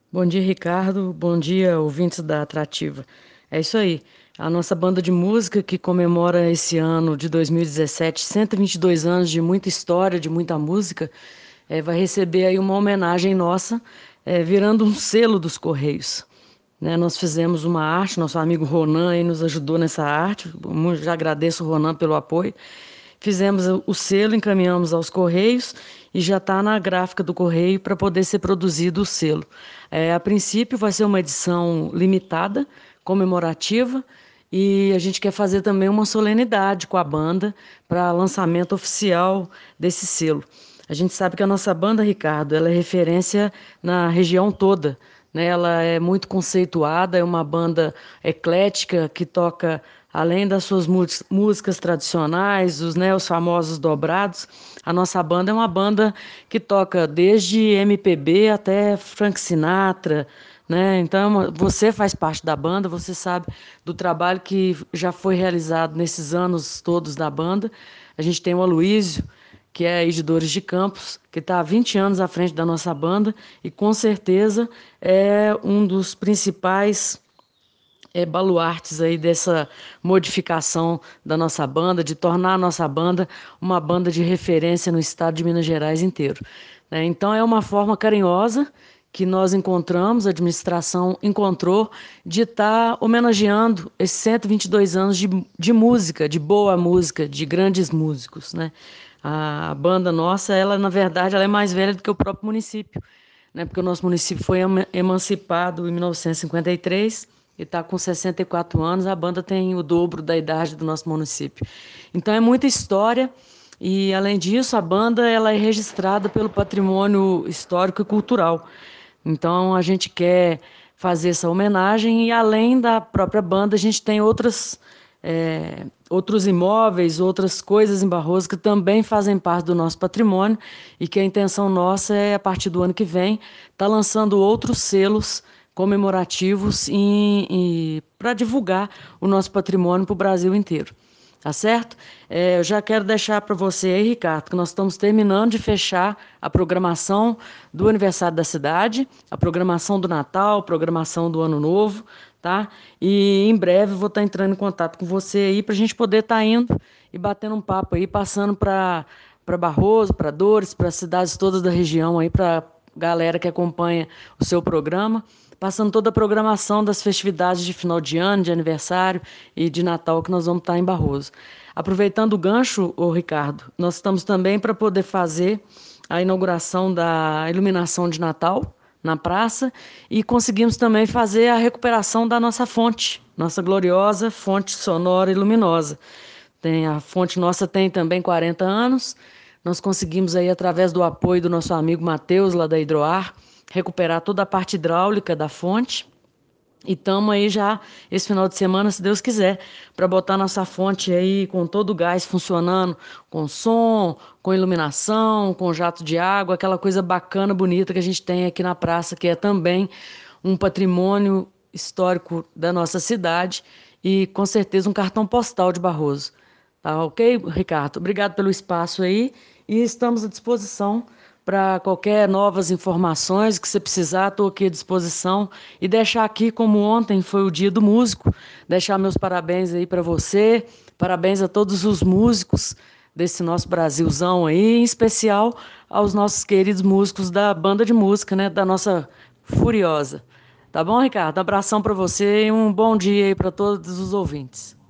Bom dia, Ricardo. Bom dia, ouvintes da Atrativa. É isso aí. A nossa banda de música que comemora esse ano de 2017, 122 anos de muita história, de muita música, vai receber aí uma homenagem nossa, virando um selo dos Correios. Né? Nós fizemos uma arte, nosso amigo Ronan aí nos ajudou nessa arte. Já agradeço o Ronan pelo apoio. Fizemos o selo, encaminhamos aos Correios e já está na gráfica do Correio para poder ser produzido o selo. A princípio vai ser uma edição limitada, comemorativa, e a gente quer fazer também uma solenidade com a banda para lançamento oficial desse selo. A gente sabe que a nossa banda, Ricardo, ela é referência na região toda, né? Ela é muito conceituada, é uma banda eclética que toca, além das suas músicas tradicionais, os famosos dobrados. A nossa banda é uma banda que toca desde MPB até Frank Sinatra, né? Então, você faz parte da banda, você sabe do trabalho que já foi realizado nesses anos todos da banda. A gente tem o Aloysio, que é Editores de Campos, que está há 20 anos à frente da nossa banda e com certeza é um dos principais baluartes aí dessa modificação da nossa banda, de tornar a nossa banda uma banda de referência no estado de Minas Gerais inteiro. Né? Então é uma forma carinhosa que nós encontramos, a administração encontrou, de estar homenageando esses 122 anos de música, de boa música, de grandes músicos, né? A banda nossa, ela na verdade, ela é mais velha do que o próprio município, né? Porque o nosso município foi emancipado em 1953 e está com 64 anos. A banda tem o dobro da idade do nosso município. Então é muita história e, além disso, a banda ela é registrada pelo patrimônio histórico e cultural. Então a gente quer fazer essa homenagem e, além da própria banda, a gente tem outros imóveis, outras coisas em Barroso que também fazem parte do nosso patrimônio e que a intenção nossa é, a partir do ano que vem, estar lançando outros selos comemorativos para divulgar o nosso patrimônio para o Brasil inteiro. Tá certo? Eu já quero deixar para você aí, Ricardo, que nós estamos terminando de fechar a programação do aniversário da cidade, a programação do Natal, a programação do Ano Novo, tá? E em breve eu vou estar entrando em contato com você aí para a gente poder estar indo e batendo um papo aí, passando para Barroso, para Dores, para as cidades todas da região aí, para galera que acompanha o seu programa, passando toda a programação das festividades de final de ano, de aniversário e de Natal que nós vamos estar em Barroso. Aproveitando o gancho, ô Ricardo, nós estamos também para poder fazer a inauguração da iluminação de Natal na praça e conseguimos também fazer a recuperação da nossa fonte, nossa gloriosa fonte sonora e luminosa. A fonte nossa tem também 40 anos. Nós conseguimos aí, através do apoio do nosso amigo Matheus, lá da Hidroar, recuperar toda a parte hidráulica da fonte. E estamos aí já esse final de semana, se Deus quiser, para botar nossa fonte aí com todo o gás funcionando, com som, com iluminação, com jato de água, aquela coisa bacana, bonita que a gente tem aqui na praça, que é também um patrimônio histórico da nossa cidade e com certeza um cartão postal de Barroso. Tá ok, Ricardo? Obrigado pelo espaço aí e estamos à disposição para qualquer novas informações que você precisar, estou aqui à disposição. E deixar aqui, como ontem foi o dia do músico, deixar meus parabéns aí para você, parabéns a todos os músicos desse nosso Brasilzão aí, em especial aos nossos queridos músicos da banda de música, né, da nossa Furiosa. Tá bom, Ricardo? Um abração para você e um bom dia aí para todos os ouvintes.